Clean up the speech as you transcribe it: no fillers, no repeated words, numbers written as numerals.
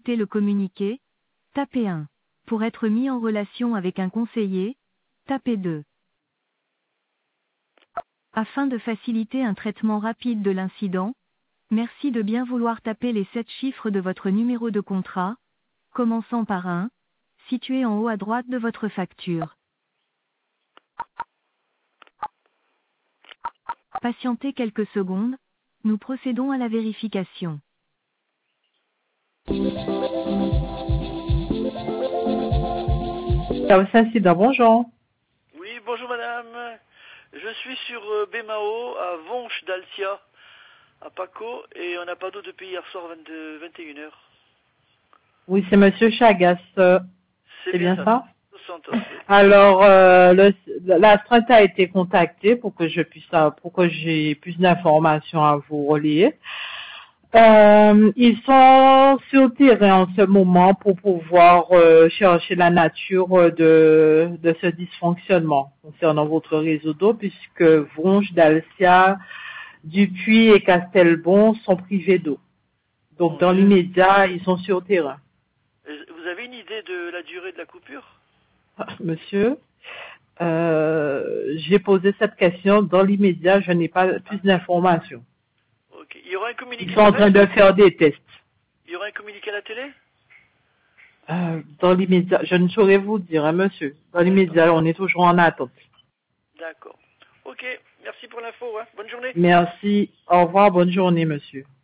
écouter le communiqué, tapez 1. Pour être mis en relation avec un conseiller, tapez 2. Afin de faciliter un traitement rapide de l'incident, merci de bien vouloir taper les 7 chiffres de votre numéro de contrat, commençant par 1, situé en haut à droite de votre facture. Patientez quelques secondes, nous procédons à la vérification. Sida, bonjour. Oui, bonjour madame. Je suis sur Bémao, à Vonche d'Altia, à Paco, et on n'a pas d'eau depuis hier soir 21h. Oui, c'est Monsieur Chagas. C'est bien ça? Santos, oui. Alors, la Strat a été contactée pour que j'ai plus d'informations à vous relier. Ils sont sur le terrain en ce moment pour pouvoir chercher la nature de ce dysfonctionnement concernant votre réseau d'eau, puisque Vonche, Dalcia, Dupuis et Castelbon sont privés d'eau. Donc, dans l'immédiat, ils sont sur le terrain. Vous avez une idée de la durée de la coupure? Monsieur, j'ai posé cette question. Dans l'immédiat, je n'ai pas plus d'informations. Ok. Il y aura un communiqué. Ils sont en train de faire des tests. Il y aura un communiqué à la télé? Dans l'immédiat, je ne saurais vous dire, hein, monsieur. Dans l'immédiat, on est toujours en attente. D'accord. Ok. Merci pour l'info. Hein. Bonne journée. Merci. Au revoir. Bonne journée, monsieur.